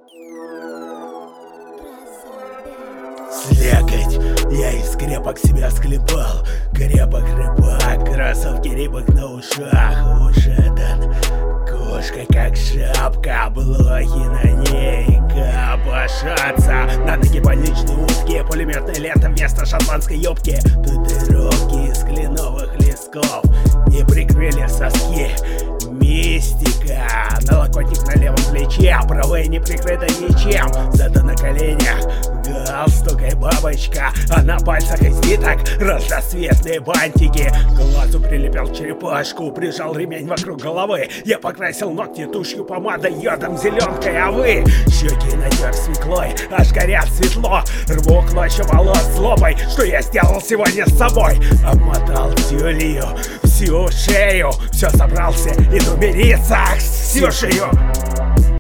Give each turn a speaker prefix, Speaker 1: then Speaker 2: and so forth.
Speaker 1: Слякоть, я из крепок себя склепал. Крепок рыбак, кроссовки рыбок на ушах. Ушатан, кошка как шапка, блохи на ней копошатся. На ноги больничные узкие, пулеметная лента вместо шотландской юбки. Татуировки из кленовых листков не прикрыли соски. Мистика, налокотник на левом плече, правое не прикрыто ничем, зато на коленях галстук и бабочка, а на пальцах из ниток разноцветные бантики. К глазу прилепил черепашку, прижал ремень вокруг головы. Я покрасил ногти тушью, помадой, йодом, зеленкой, а вы щеки натер свеклой, аж горят светло. Рву клочья волос злобой, что я сделал сегодня с собой. Обмотал тюлью всю шею, все собрался, иду мириться всю шею.